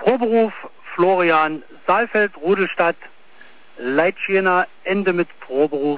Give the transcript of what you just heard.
Proberuf Florian Saalfeld, Rudelstadt, Leitschiener, Ende mit Proberuf.